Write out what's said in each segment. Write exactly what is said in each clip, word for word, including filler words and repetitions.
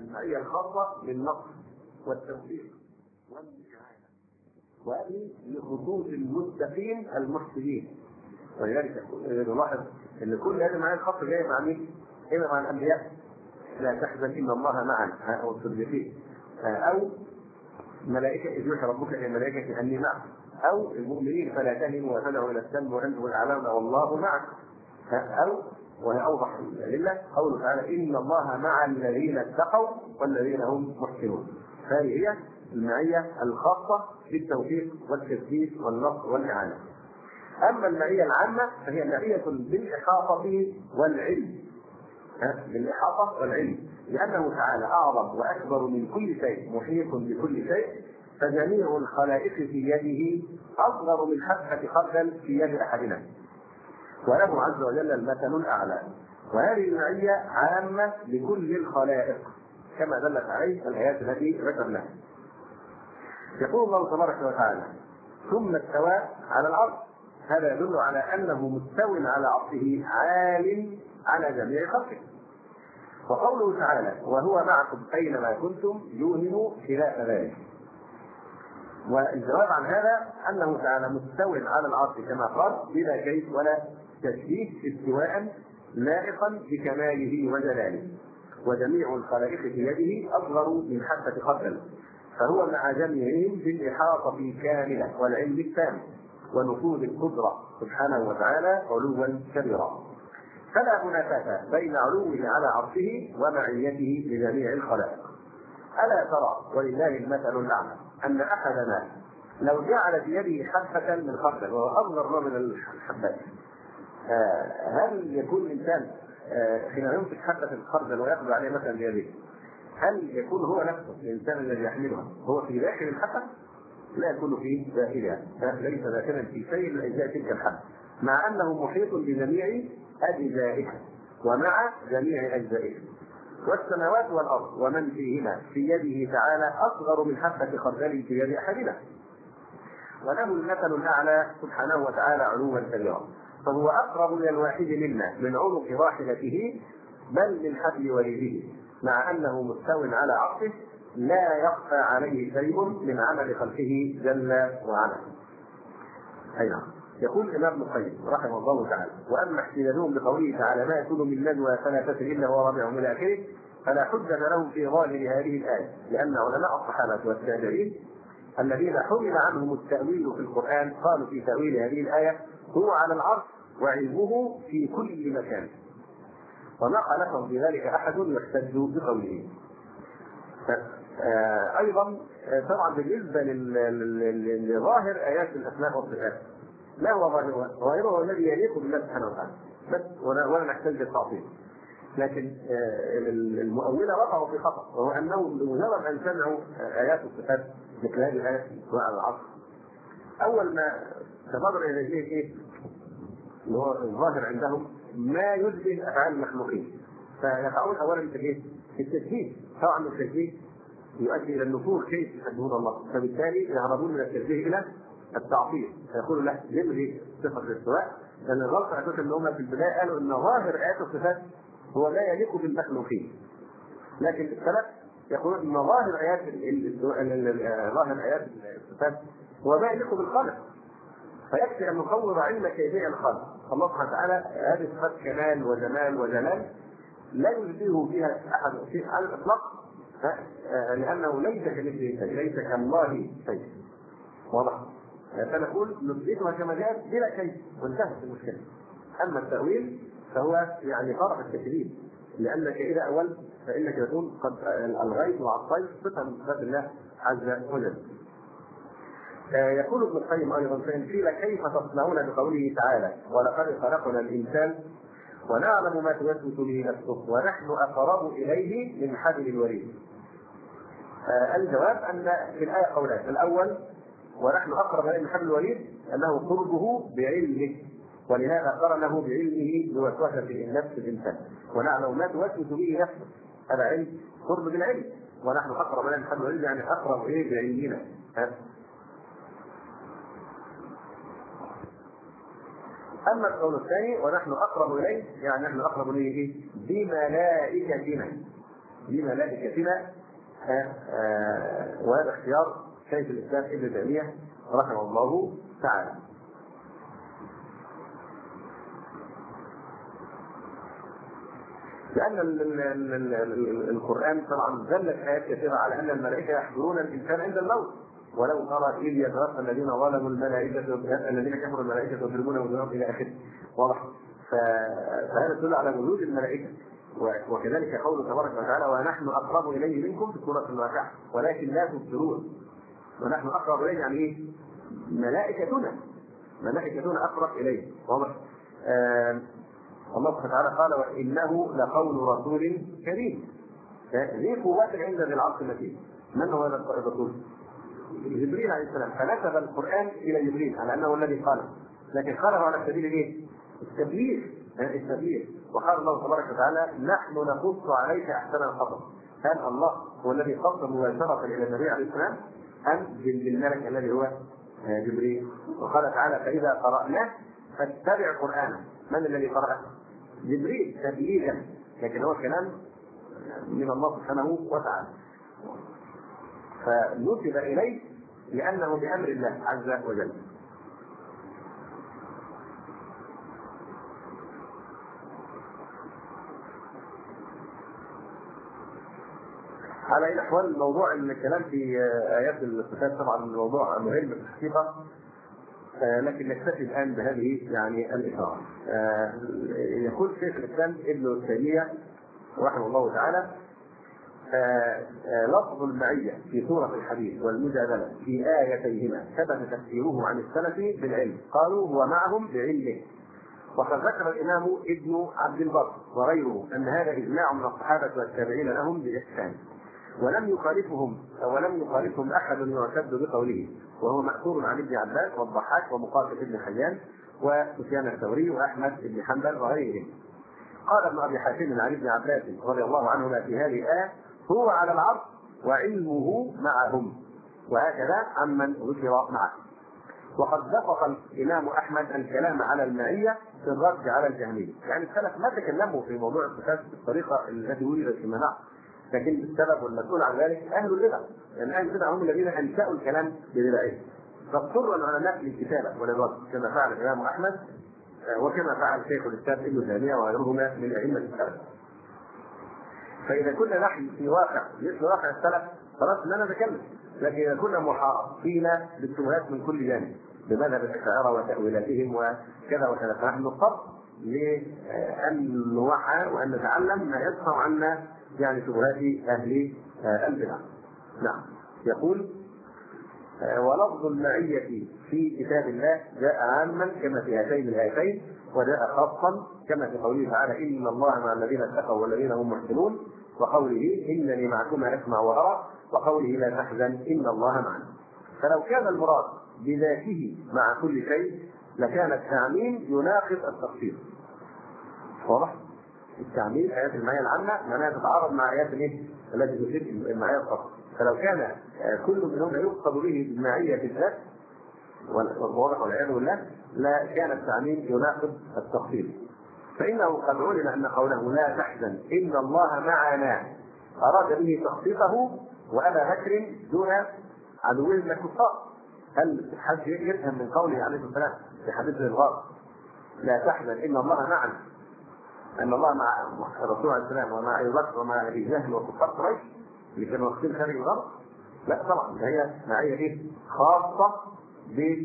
المعية الخاصة بالنصر والتوفيق والاستعانة، وهذه لخصوص المتقين المحسنين. ولذلك نلاحظ ان كل هذه المعاني الخاصة جاية مع مين؟ إما مع الأنبياء، لا تحزن إن الله معنا، أو الصديقين، أو ملائكة إذ يوحي ربك إلى الملائكة أني معك، أو المؤمنين فلا تهنوا وتدعوا إلى السلم وأنتم الأعلون والله معك، أو وهي أوضح الأدلة قوله تعالى إن الله مع الذين اتقوا والذين هم محسنون. هذه هي المعية الخاصة بالتوفيق والتثبيت والنصر والإعانة. أما المعية العامة فهي معية بالإحاطة والعلم، بالإحاطة والعلم، لأنه تعالى أعظم وأكبر من كل شيء، محيط بكل شيء، فجميع الخلائق في يده أصغر من حبة خردل في يد أحدنا، وله عز وجل المثل الأعلى. وهذه المعية عامة لكل الخلائق كما دلت عليه الآيات التي ذكرناها. يقول الله تبارك وتعالى ثم استوى على العرش، هذا يدل على أنه مستو على عرشه عال على جميع خلقه. وقوله تعالى وهو معكم أينما كنتم يوهم خلاف ذلك. والجواب عن هذا أنه تعالى مستو على العرش كما قال بلا كيف ولا تشبيه، استواء لائقا بكماله وجلاله، وجميع الخلائق في يده أصغر من حبة خردل، فهو مع جميعهم بالإحاطة كاملة والعلم التام ونفوذ القدرة سبحانه وتعالى علوا كبيرا. فلا منافاة بين علوه على عرشه ومعيته لجميع الخلائق. ألا ترى ولله المثل الأعلى أن أحدنا لو جعل في يده حبة من خردل وهو أصغر من الحبات، هل يكون الإنسان حين يمسك حبة الخردل ويأخذ عليه مثلا بيده، هل يكون هو نفسه الإنسان الذي يحملها هو في داخل الحبة؟ لا يكون في داخلها، ليس داخلا في شيء من أجزاء تلك الحبة، مع أنه محيط بجميع أجزائها ومع جميع أجزائها. والسماوات والأرض ومن فيهما في يده تعالى أصغر من حبة خردل في يد أحدنا، وله المثل الأعلى سبحانه وتعالى علوا كبيرا، فهو أقرب إلى الواحد منا من عنق راحلته بل من حبل وريده، مع أنه مستو على عرشه لا يخفى عليه شيء من عمل خلقه جل وعلا. أيضا يقول الإمام ابن القيم رحمه الله تعالى وأما احتجاجهم بقوله تعالى ما يكون من نجوى ثلاثة إلا هو رابعهم إلى آخره فلا حجة لهم في ظاهر هذه الآية، لأن علماء الصحابة والتابعين الذين حمل عنهم التأويل في القرآن قالوا في تأويل هذه الآية هو على العرش وعلمه في كل مكان، وما خالفهم في ذلك أحد يحتج بقوله. أيضا طبعا بالنسبة لظاهر آيات الأسماء والصفات لا هو ظاهرها، ظاهرها الذي يليق بالله سبحانه وتعالى بس، ولا نحتاج بالتعطيل. لكن المؤولة وقعوا في خطأ، وهو أنهم بمجرد أن سمعوا آيات الصفات مثل هذه الآيات على العصر أول ما تبادر إلى ذهنهم إيه؟ اللي هو الظاهر عندهم ما يشبه أفعال المخلوقين، فيقعون أولا في التشبيه. طبعا التشبيه يؤدي إلى النفور كيف يحبون الله، فبالتالي يهربون من التشبيه إلى التعطيل، فيقولوا لا نلغي صفة الاستواء، لأن الغلط أساس أن هم في البداية قالوا أن ظاهر آيات الصفات هو لا يليق بالمخلوقين، لكن السلف يقولون أن ظاهر آيات ظاهر آيات الصفات هو ما يليق بالخالق، فيكفي أن نفوض علم كيفية الخالق. الله سبحانه وتعالى هذه صفات كمال وجمال وجلال لا يشبهه فيها أحد شيء على الإطلاق، لأنه ليس كمثله شيء، ليس كالله شيء. واضح؟ فنقول نثبتها كما جاءت بلا كيف وانتهت المشكلة. أما التأويل فهو يعني فرع التكذيب، لأنك إذا أول فإنك تكون قد ألغيت وعطيت صفة من صفات الله عز وجل. يقول ابن القيم أيضا فإن قيل كيف تصنعون بقوله تعالى ولقد خلقنا الإنسان ونعلم ما توسوس به نفسه ونحن أقرب إليه من حبل الوريد. الجواب أن في الآية قولان، الأول ونحن أقرب إليه من حبل الوريد أنه قربه بعلمه، ولهذا قرنه بعلمه بوسوسة النفس الإنسان، ونعلم ما توسوس به نفسه، هذا علم قرب بالعلم، ونحن أقرب إليه من حبل الوريد يعني أقرب إليه بعلمنا. أما القول الثاني ونحن أقرب إليه يعني نحن أقرب إليه بملائكتنا، بملائكتنا. وهذا اختيار شيخ الاسلام ابن تيميه رحمه الله تعالى. لأن القرآن طبعا دلت آيات كثيرة على أن الملائكة يحضرون الإنسان عند الموت، ولو ترى إذ يتوفى الذين ظلموا الملائكة الذين كفروا الملائكة يضربون وجوههم إلى آخره. واضح؟ فهذا يدل على وجود الملائكة. وكذلك قوله تبارك وتعالى ونحن أقرب إليه منكم في سورة الواقعة ولكن لا تبصرون. ونحن أقرب إليه يعني إيه؟ ملائكتنا ملائكتنا أقرب إليه. واضح؟ آه الله سبحانه وتعالى قال وإنه لقول رسول كريم ذي قوة عند ذي العرش المكين. من هو هذا الرسول؟ جبريل عليه السلام. فنسب القرآن إلى جبريل على أنه الذي قاله، لكن قاله على سبيل إيه؟ التبليغ التبليغ. وقال الله تبارك وتعالى نحن نقص عليك أحسن القصص. هل الله هو الذي قص مباشرة إلى النبي عليه السلام أم بالملك الذي هو جبريل؟ وقال تعالى فإذا قرأناه فاتبع قرآنه. من الذي قرأه؟ جبريل تبليغا، لكن هو كلام من الله سبحانه وتعالى. فنسب إليه لأنه بأمر الله عز وجل. على أي الأحوال موضوع الكلام في آيات الصفات طبعا موضوع مهم في الحقيقة، لكن نكتفي الآن بهذه يعني الإشارة. يقول شيخ الإسلام ابن تيمية رحمه الله تعالى لفظ المعية في سورة الحديث والمجادلة في آيتيهما ثبت تفسيره عن السلف بالعلم، قالوا هو معهم بعلمه. وقد ذكر الإمام ابن عبد البر وغيره أن هذا إجماع من الصحابة والتابعين لهم بإحسان، ولم يخالفهم ولم يخالفهم أحد يعتد بقوله، وهو مأثور عن ابن عباس والضحاك ومقاتل بن حيان وسفيان الثوري وأحمد بن حنبل وغيرهم. قال ابن أبي حاتم عن ابن عباس رضي الله عنهما في هذه الآية هو على العرش وعلمه معهم، وهكذا عمن ذكر معه. وقد دقق الإمام أحمد الكلام على المعية في الرد على الجهمية. يعني السلف ما تكلموا في موضوع الصفات بالطريقة التي وجدت في المناع، لكن السبب والمسؤول عن ذلك أهل البدع، لأن أهل البدع هم الذين أنشأوا الكلام ببدعهم. فاضطر العلماء للكتابة وللرد كما فعل الإمام أحمد وكما فعل شيخ الإسلام ابن تيمية وغيرهما من أئمة السلف. فإذا كنا نحن في واقع مثل واقع السلف خلاص لا نتكلم، لكن إذا كنا محاطين بالشبهات من كل جانب بمذهب الأشاعرة وتأويلاتهم وكذا وكذا، فنحن نضطر لأن نوعى وأن نتعلم ما يدفع عنا يعني شبهات أهل البدع. نعم. يقول ولفظ المعية في كتاب الله جاء عاما كما في هاتين الآيتين، وجاء خاصا كما في قوله تعالى إن الله مع الذين اتقوا والذين هم محسنون، وقوله إنني معكما أسمع وأرى، وقوله لا تحزن إن الله معنا. فلو كان المراد بذاته مع كل شيء لكان التعميم يناقض التخصيص. واضح؟ التعميم آيات المعية العامة معناها تتعارض مع آيات الايه؟ التي تفيد المعية الخاصة. فلو كان كل منهم يقصد به المعية الذات والواضح والعياذ بالله لا كان التعميم يناقض التخصيص. فإنه قد علم أن قوله لا تحزن إن الله معنا أراد به تخصيصه وأبا بكر دون عدوه من الكفار. هل حد يفهم من قوله عليه السلام في حديث الغار لا تحزن إن الله معنا أن الله مع الرسول عليه السلام ومع أبي بكر ومع أبي جهل وكفار قريش اللي كانوا واخدين خارج الغرب؟ لا طبعا، هي معية إيه؟ خاصة ب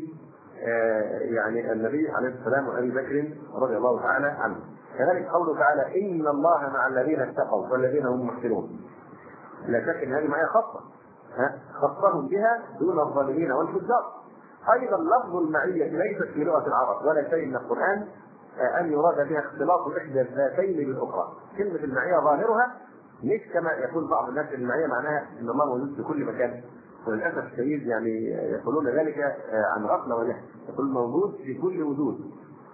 يعني النبي عليه السلام وأبي بكر رضي الله تعالى عنه. كذلك قوله تعالى إن الله مع الذين اتقوا والذين هم محسنون، لا شك أن هذه معية خاصة خصهم بها دون الظالمين والفجار. أيضا لفظ المعية ليست في لغة العرب ولا شيء من القرآن أن يراد بها اختلاط إحدى الذاتين بالأخرى. كلمة المعية ظاهرها مش كما يقول بعض الناس المعية معناها أن الله موجود في كل مكان، وللأسف الشديد يعني يقولون ذلك عن غفلة وجهل. يقول موجود في كل وجود،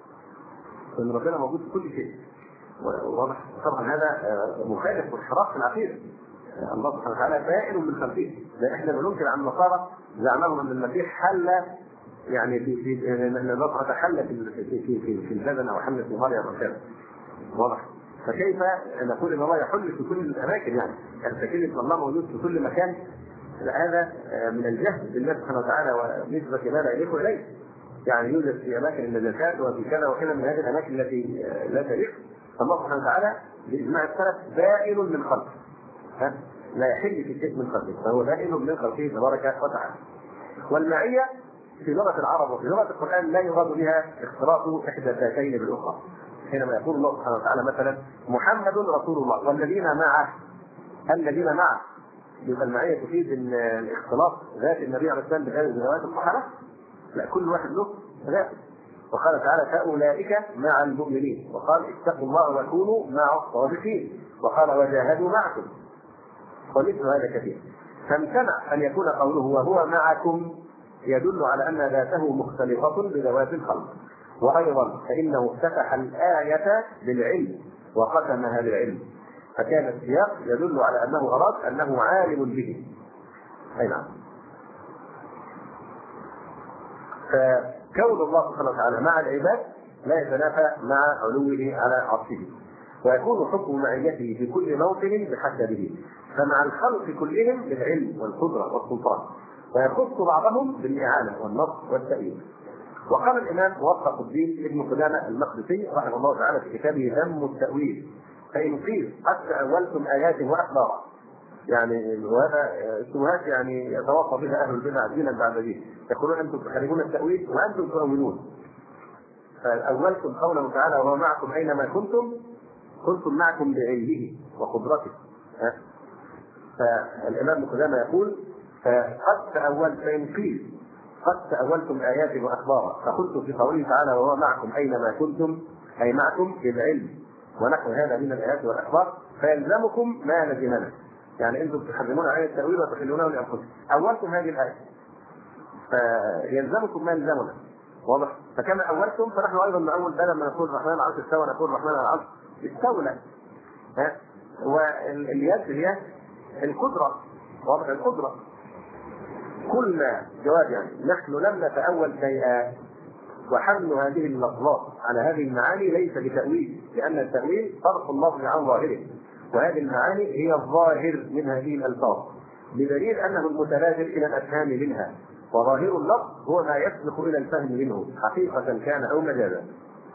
أن ربنا موجود في كل شيء. واضح طبعا هذا مخالف وانحراف في العقيدة. الله سبحانه وتعالى فاعل من خلقه. لا احنا بننكر عن النصارى زعمهم ان المسيح حل يعني في في ان الله تحل في في في في البدن او حل في مريم وكذا. واضح؟ فكيف نقول ان الله يحل في كل الاماكن؟ يعني يعني فكيف ان الله موجود في كل مكان؟ هذا من الجهل بالله سبحانه وتعالى ونسبه ما لا يليق اليه. يعني يوجد في اماكن النجاسات وفي كذا وكذا من هذه الاماكن التي لا تليق، فالله سبحانه وتعالى باجماع السلف بائن من خلقه، لا يحل في شيء من خلقه، فهو بائن من خلقه تبارك وتعالى. والمعيه في لغه العرب وفي لغه القران لا يراد بها اختلاط احدى الذاتين بالاخرى. حينما يقول الله سبحانه وتعالى مثلا محمد رسول الله والذين معه، الذين معه، يبقى المعيه تفيد ان الاختلاط ذات النبي عليه الصلاه والسلام بغير ذوات الصحابه؟ لا، كل واحد له ذات. وقال تعالى فاولئك مع المؤمنين، وقال اتقوا الله وكونوا مع الصادقين، وقال وجاهدوا معكم، ومثل هذا كثير. فامتنع ان يكون قوله وهو معكم يدل على ان ذاته مختلطه بذوات الخلق. وايضا فانه افتتح الايه بالعلم وختمها بالعلم، فكان السياق يدل على انه اراد انه عالم به. اي نعم. فكون الله سبحانه وتعالى مع العباد لا يتنافى مع علوه على عرشه، ويكون حكم معيته في كل موطن بحسبه، فمع الخلق كلهم بالعلم والقدره والسلطان، ويخص بعضهم بالاعانه والنصر والتأييد. وقال الامام موفق الدين ابن قدامه المقدسي رحمه الله تعالى في كتابه ذم التأويل: فإن قيل قد تأولتم آيات وأخبارا، يعني وهذا شبهات يعني يتوقف بها أهل البدع دينا بعد دين، يقولون أنتم تحاربون التأويل وأنتم تؤمنون. فأولتم قوله تعالى وهو معكم أينما كنتم، كنتم معكم بعلمه وقدرته. فالإمام ابن قدامه يقول فقد تأولت، فإن قيل قد تأولتم آيات وأخبارا، فقلت في قوله تعالى وهو معكم أينما كنتم أي معكم بالعلم ونحو هذا من الآيات والأخبار، فيلزمكم ما لزمنا. يعني أنتم تحرمون عن التأويل وتحلونه لأنفسكم، أولتم هذه الآية فيلزمكم ما لزمنا، واضح؟ فكما أولتم فنحن أيضا نأول، بدل ما نقول الرحمن على العرش استوى نقول الرحمن على العرش استولى. واليد هي القدرة، واضح؟ القدرة. كل جواب يعني نحن لم نتأول شيئا، وحمل هذه اللفظات على هذه المعاني ليس بتأويل، لأن التأويل صرف اللفظ عن ظاهره، وهذه المعاني هي الظاهر من هذه الألفاظ، بدليل أنه المتبادر إلى الأفهام منها، وظاهر اللفظ هو ما يسبق إلى الفهم منه حقيقة كان أو مجازا.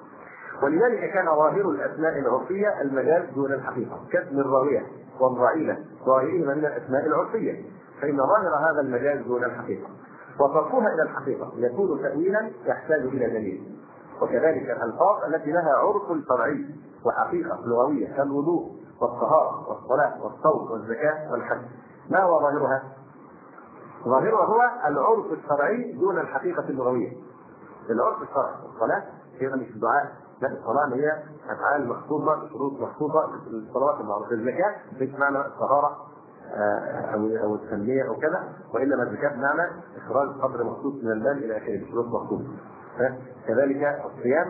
ولذلك كان ظاهر الأسماء العرفية المجاز دون الحقيقة، كاسم الراوية والضعينة ظاهرهما من الأسماء العرفية، فإن ظاهر هذا المجاز دون الحقيقة، وصرفها إلى الحقيقة يكون تأويلا يحتاج إلى دليل. وكذلك الألفاظ التي لها عرف شرعي وحقيقة لغوية كالوضوء والطهارة والصلاة والصوم والزكاة والحج، ما هو ظاهرها؟ ظاهرها هو العرف الشرعي دون الحقيقة اللغوية. العرف الشرعي الصلاة هي مش الدعاء، لا، الصلاة هي أفعال مخصوصة شروط مخصوصة، الصلوات المعروفة. الزكاة بمعنى الطهارة أو أو التنمية أو كذا، وإنما الزكاة بمعنى إخراج قدر مخصوص من المال إلى آخره بشروط مخصوصة. كذلك الصيام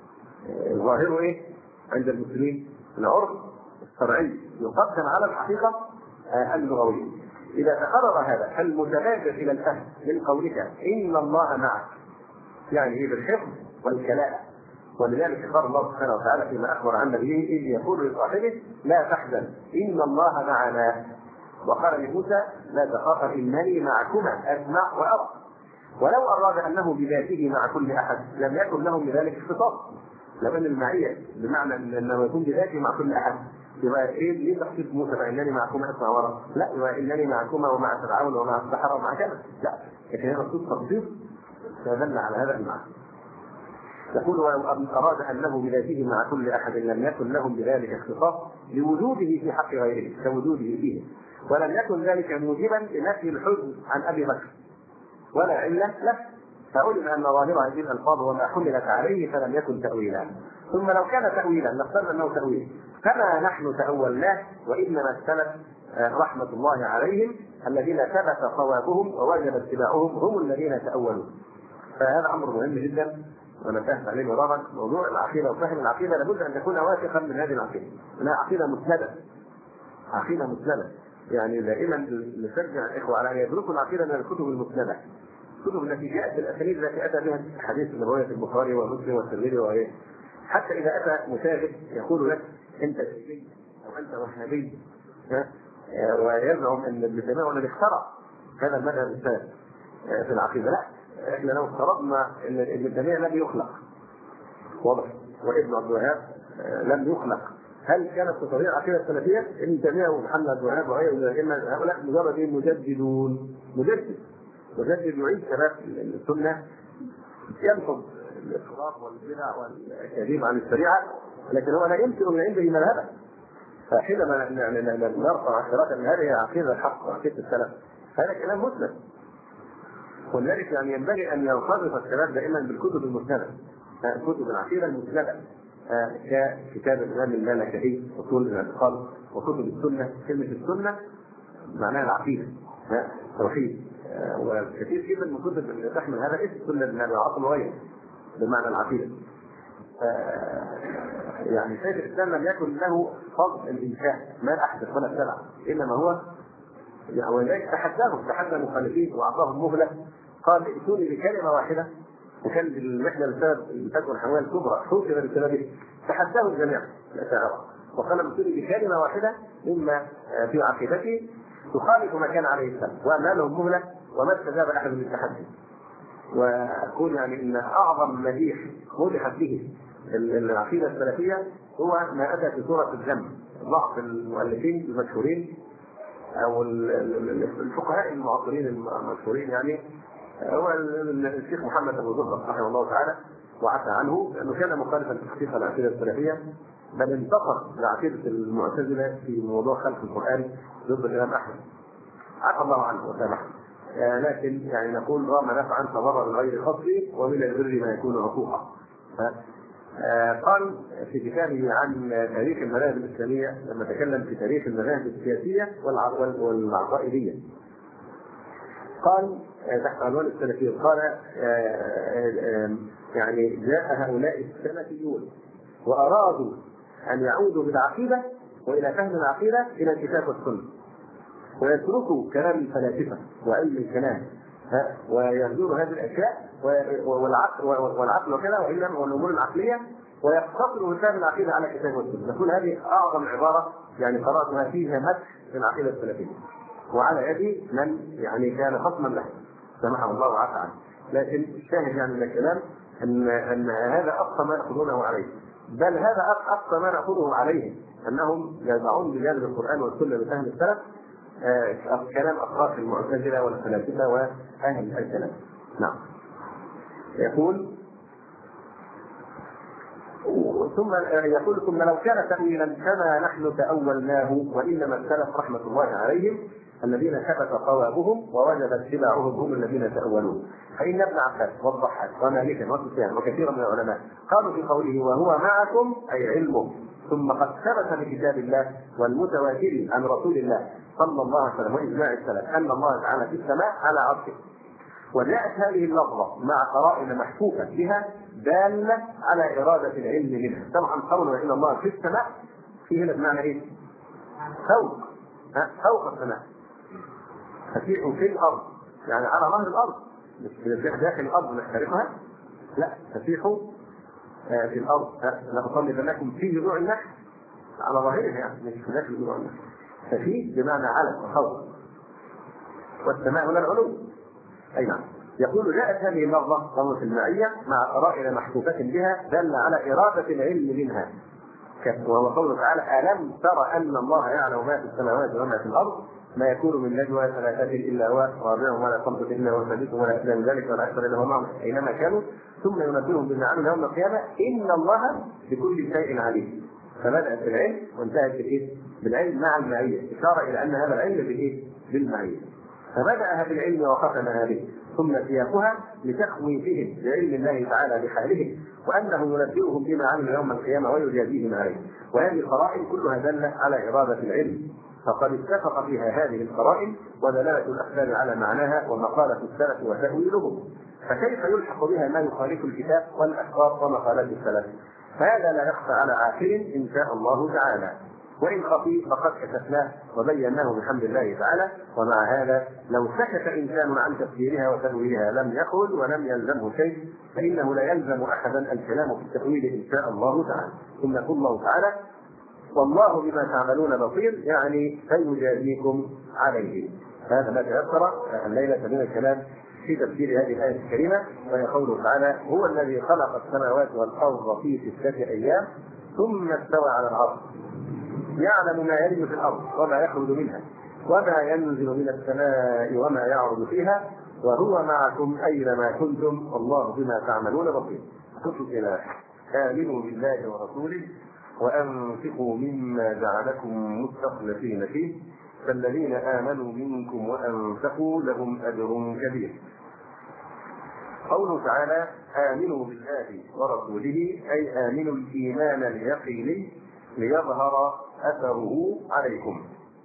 ظاهره إيه عند المسلمين؟ العرف الشرعي يقدم على الحقيقة اللغوية. إذا تقرر هذا فالمتبادر إلى الفهم من قولك إن الله معك، يعني إيه؟ بالحفظ والكلاء. ولذلك قال الله سبحانه وتعالى فيما أخبر عن نبيه إذ يقول لصاحبه لا تحزن إن الله معنا، وقال لموسى لا تخاف إنني معكما أسمع وأرى. ولو أراد أنه بذاته مع كل أحد لم يكن لهم بذلك اختصاص، لو أن المعية بمعنى أنه يكون بذاته مع كل أحد يبقى إيه؟ ليه تخصيص موسى فإنني معكما أسمع وأرى؟ لا، يبقى إنني معكما ومع فرعون ومع السحرة ومع كذا، لا، لكن هذا خصوص تخصيص فدل على هذا المعنى. يقول ولو أراد أنه بذاته مع كل أحد لم يكن لهم بذلك اختصاص لوجوده في حق غيره كوجوده فيه، ولم يكن ذلك موجبا لنفي الحزن عن أبي بكر ولا علة له، فعلم أن ظاهر هذه الألفاظ وما حملت عليه فلم يكن تأويلا. ثم لو كان تأويلا نفترض أنه تأويل، فما نحن تأولناه، وإنما السلف رحمة الله عليهم الذين ثبت صوابهم ووجب اتباعهم هم الذين تأولوا. فهذا أمر مهم جدا ونبهت عليه مرارا. موضوع العقيدة وفهم العقيدة لابد أن تكون واثقا من هذه العقيدة، انها عقيدة مسندة، عقيدة مسندة. يعني دائما نشجع الإخوة على أن يدرسوا العقيدة من الكتب المسندة، الكتب التي جاءت الأسانيد التي أتى بها حديث النبوي في البخاري ومسلم والترمذي وغيره. حتى إذا أتى مشاهد يقول لك انت شيعي او انت وهابي، ويزعم ان ابن تيميه هو الذي اخترع هذا المذهب الثالث في العقيده. لا، احنا لو افترضنا ان ابن تيميه لم يخلق، واضح، وابن عبد الوهاب لم يخلق، هل كانت تطبيق العقيده السلفيه؟ ابن تيميه ومحمد عبد الوهاب وغيره هؤلاء مجرد مجددون، مجدد مجدد يعيد شباب السنه، ينقض الاضطراب والبدع والكذب عن الشريعه، لكن هو لا يمكن من عنده مذهبا. فحينما نرفع اعتراف ان هذه عقيده الحق وعقيده السلف، هذا كلام مسلم. ولذلك يعني ينبغي ان يرتبط الشباب دائما بالكتب المسنده، كتب العقيده المسنده، ككتاب الامام المالكي اصول الاعتقاد، وكتب السنه. كلمه السنه معناها العقيده، التوحيد، وكثير جدا من الكتب اللي تحمل هذا اسم السنه بمعنى العقل وغيره بمعنى العقيده. يعني شيخ الاسلام لم يكن له فضل الانشاء، ما احدث ولا ابتدع، انما هو يعني ولذلك تحداهم، تحدى المخالفين واعطاهم مهله، قال ائتوني بكلمه واحده، وكان المحنه بسبب تكون حوالي كبرى حوكم بسببه، تحداه الجميع الاشاعره وقال ائتوني بكلمه واحده مما في عقيدته تخالف ما كان عليه السلام، وامنا لهم مهله وما استجاب احد للتحدي. واقول يعني ان اعظم مديح مدحت به العقيده السلفيه هو ما اتى في سوره الذم. بعض المؤلفين المشهورين او الفقهاء المعاصرين المشهورين يعني هو الشيخ محمد ابو زهره رحمه الله تعالى وعفى عنه، لانه كان مخالفا في حقيقه العقيده السلفيه، بل انتصر لعقيده المعتزله في موضوع خلق القران ضد الامام احمد، عفى الله عنه وسامحه. آه لكن يعني نقول رام نفعا فضر بغير قصد، ومن البر ما يكون عقوقا. آه قال في كتابه عن تاريخ المذاهب الاسلاميه لما تكلم في تاريخ المذاهب السياسيه والعقائديه، قال تحت عنوان السلفيه، قال آه يعني جاء هؤلاء السلفيون وارادوا ان يعودوا بالعقيده والى فهم العقيده الى الكتاب والسنه، ويتركوا كلام الفلاسفه وعلم الكلام ويهجروا هذه الاشياء والعقل والعقل وكذا وانما والامور العقليه، ويقتصروا فهم العقيده على الكتاب والسنه. نقول هذه اعظم عباره يعني قراتها فيها مدح للعقيده السلفيه، وعلى يد من يعني كان خصما له سمحه الله وعفى عنه. لكن الشاهد يعني من الكلام ان ان هذا اقصى ما ياخذونه عليه، بل هذا اقصى ما ناخذه عليه انهم يضعون بجانب القران والسنه بفهم السلف آه كلام اطراف المعتزله والفلاسفه واهل الكلام. نعم. يقول ثم يقول ثم لو كان تأويلا كما نحن تأولناه، وإنما السلف رحمة الله عليهم الذين ثبت صوابهم ووجب اتباعهم هم الذين تأولون. فإن ابن عباس والضحاك ومالكا وسفيان وكثيرا من العلماء قالوا في قوله وهو معكم أي علمه، ثم قد ثبت في كتاب الله والمتواتر عن رسول الله صلى الله عليه وسلم وإجماع السلف أن الله تعالى في السماء على عرشه. وجاءت هذه اللفظة مع قرائن محفوفة بها دالة على إرادة العلم منها. طبعا قولنا إن الله في السماء فيه هنا بمعنى إيه؟ فوق فوق السماء، فسيح في الأرض يعني على ظهر الأرض، مش داخل الأرض نحترقها، لا فسيح في الأرض. لأصلي لكم في جذوع النخل على ظاهرها يعني مش في داخل جذوع النخل، ففي بمعنى على وفوق، والسماء هنا العلو. أي نعم. يقول جاءت هذه اللفظة لفظة المعية مع قرائن محفوفة بها دل على إرادة العلم منها، وهو قوله تعالى ألم تر أن الله يعلم ما في السماوات وما في الأرض ما يكون من نجوى ثلاثة إلا هو رابعهم ولا خمسة إلا هو سادسهم ولا أدنى من ذلك ولا أكثر إلا هو معهم أينما كانوا ثم ينبئهم بما عملوا يوم القيامة إن الله بكل شيء عليم. فبدأت بالعلم وانتهت بالإيه؟ بالعلم مع المعية، إشارة إلى أن هذا العلم بالإيه؟ بالمعية. فبدأها بالعلم وختمها به، ثم سياقها لتخويفهم بعلم الله تعالى بحالهم وأنه ينبئهم بما عملوا يوم القيامة ويجازيهم عليه. وهذه القرائن كلها دالة على إرادة العلم، فقد اتفق فيها هذه القرائن ودلالة الأخبار على معناها ومقالة السلف وتأويلهم، فكيف يلحق بها ما يخالف الكتاب والأخبار ومقالات السلف؟ فهذا لا يخفى على عاقل إن شاء الله تعالى، وإن خفي فقد كشفناه وبيناه بحمد الله تعالى. ومع هذا لو سكت إنسان عن تفسيرها وتأويلها لم يقل ولم يلزمه شيء، فإنه لا يلزم أحدا الكلام في التأويل إن شاء الله تعالى. ثم يقول الله تعالى والله بما تعملون بصير، يعني سيجازيكم عليه. هذا ما تيسر الليله من الكلام في تفسير هذه الايه الكريمه، وهي قوله تعالى: هو الذي خلق السماوات والارض في سته ايام ثم استوى على العرش يعلم ما يلج في الارض وما يخرج منها وما ينزل من السماء وما يعرض فيها وهو معكم اينما كنتم والله بما تعملون بصير. قلت الى آمنوا بالله ورسوله وأنفقوا مما جعلكم مستخلفين فيه فالذين آمنوا منكم وأنفقوا لهم أجر كبير. قوله تعالى: آمنوا بالله ورسوله، أي آمنوا الإيمان اليقيني ليظهر أثره عليكم.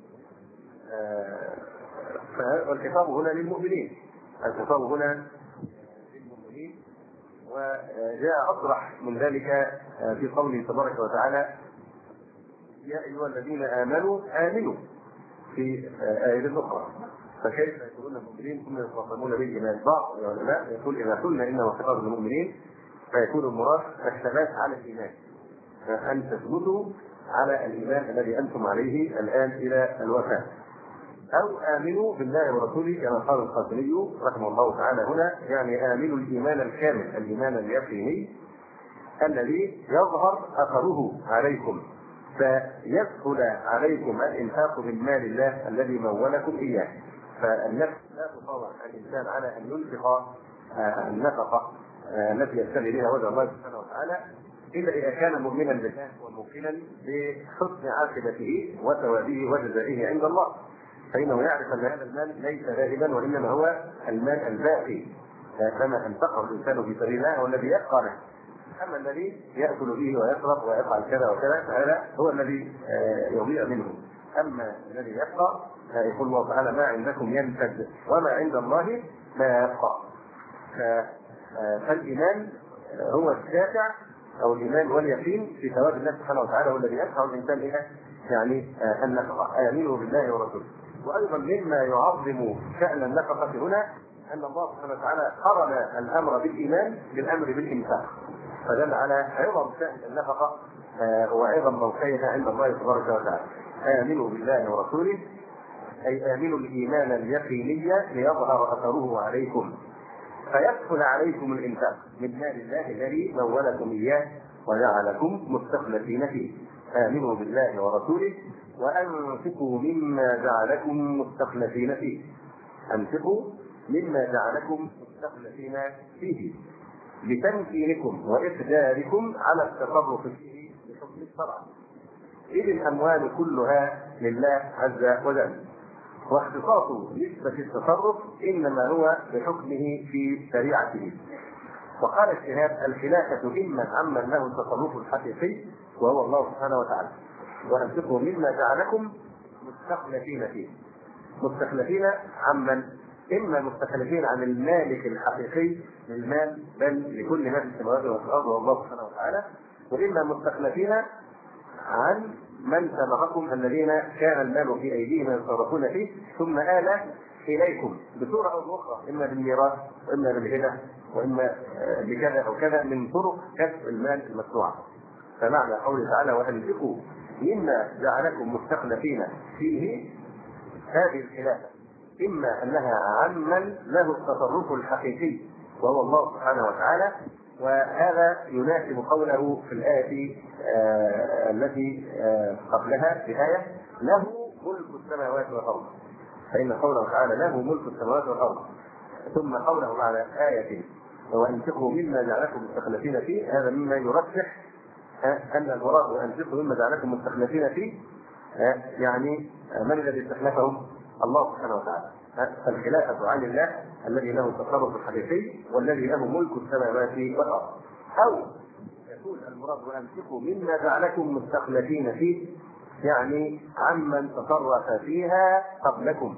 فالخطاب هنا للمؤمنين، الخطاب هنا للمؤمنين، وجاء أصرح من ذلك في قوله تبارك وتعالى: يا أيها الذين آمنوا آمنوا، في آية أخرى. فكيف يكونون المؤمنين ثم يخاطبون بالإيمان؟ بعض العلماء يقول إذا قلنا إنه خطاب للمؤمنين فيكون المراد الثبات على الإيمان، أن تثبتوا على الإيمان الذي أنتم عليه الآن إلى الوفاة. أو آمنوا بالله ورسوله كما قال القاسمي رحمه الله تعالى هنا، يعني آمنوا الإيمان الكامل، الإيمان اليقيني الذي يظهر أثره عليكم، فيسهل عليكم الإنفاق من مال الله الذي مولكم إياه. فالنفس لا تطاوع الإنسان على أن ينفق النفقة التي يبتغي بها وجه الله سبحانه وتعالى إلا إذا كان مؤمنا بالله وموقنا بحسن عاقبته وثوابه وجزائه عند الله، فإنه يعرف أن هذا المال ليس ذاهبا وإنما هو المال الباقي، كما أنفقه الإنسان في سبيل الله هو الذي يبقى له. أما الذي يأكل به ويشرب ويفعل كذا وكذا فهذا هو الذي يضيع منه. أما الذي يبقى يقول الله تعالى: ما عندكم ينفد وما عند الله لا يبقى. فالإيمان هو الشافع أو الإيمان واليقين في ثواب الله سبحانه وتعالى هو الذي يدفع الإنسان إلى يعني النفقة. آمنوا بالله ورسوله. وأيضا مما يعظم شأن النفقة هنا أن الله سبحانه وتعالى قرن الأمر بالإيمان بالأمر بالإنفاق، فدل على عظم شأن النفقة وعظم موقعها عند الله تبارك وتعالى. آمنوا بالله ورسوله، أي آمنوا الإيمان اليقيني ليظهر أثره عليكم فيسهل عليكم الإنفاق من مال الله الذي مولكم إياه وجعلكم مستخلفين فيه. آمنوا بالله ورسوله وأنفقوا مما جعلكم مستخلفين فيه. أنفقوا مما جعلكم مستخلفين فيه لتمكينكم وإقداركم على التصرف فيه بحكم الشرع، إذ الأموال كلها لله عز وجل، واختصاص نسبة التصرف إنما هو بحكمه في شريعته. وقال الشهاب: الخلافة إما عمن له التصرف الحقيقي وهو الله سبحانه وتعالى، وأنفقوا مما جعلكم مستخلفين فيه. مستخلفين عمن؟ إما مستخلفين عن المالك الحقيقي للمال بل لكل ما في السماوات والأرض والله سبحانه وتعالى، وإما مستخلفين عن من سبقكم الذين كان المال في أيديهم يتصرفون فيه ثم آل إليكم بصورة أو بأخرى، إما بالميراث وإما بالهبة وإما بكذا أو كذا من طرق كسب المال المشروعة. فمعنى قوله تعالى: وأنفقوا مما جعلكم مستخلفين فيه، هذه الخلافة إما أنها عمن له التصرف الحقيقي وهو الله سبحانه وتعالى، وهذا يناسب قوله في الآية آه التي آه قبلها في آية: له ملك السماوات والأرض، فإن قوله تعالى: له ملك السماوات والأرض، ثم قوله على آية: وأنفقوا مما جعلكم مستخلفين فيه، هذا مما يرجح أن المراد وأنفقوا مما جعلكم مستخلفين فيه يعني من الذي استخلفهم؟ الله سبحانه وتعالى. فالخلافة عن الله الذي له التصرف الحقيقي والذي له ملك السماوات والأرض. أو يكون المراد وأنفقوا مما جعلكم مستخلفين فيه يعني عمن تصرف فيها قبلكم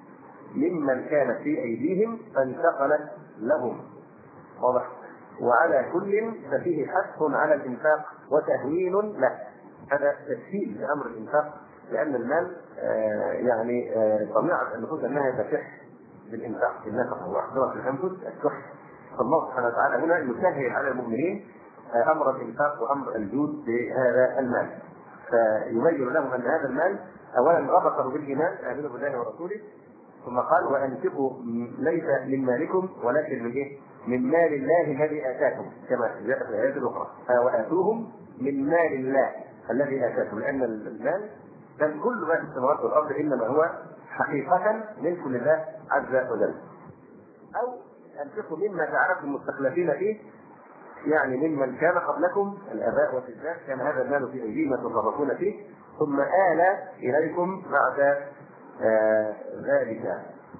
ممن كانت في أيديهم فانتقلت لهم. واضح؟ وعلى كل ففيه حث على الإنفاق وتهوين له. هذا تسهيل لأمر الإنفاق، لأن المال آه يعني آه طبيعة النفوس أنها تشح بالإنفاق بالنفقة وأحضرت الأنفس الشح. فالله سبحانه وتعالى هنا يسهل على المؤمنين آه أمر الإنفاق وأمر الجود بهذا المال. فيبين لهم ان هذا المال اولا ربطه بالايمان، امنوا بالله ورسوله، ثم قال وانفقوا ليس من مالكم ولكن من ايه؟ من مال الله الذي اتاكم، كما جاء في الايات الاخرى واتوهم من مال الله الذي اتاكم، لان المال كان كل ما في السماوات والارض انما هو حقيقه ملك لله عز وجل. او انفقوا مما جعلكم مستخلفين فيه، يعني ممن كان قبلكم الاباء والجدات كان هذا المال في ايديهم يتصرفون فيه، ثم آل اليكم بعد آه ذلك.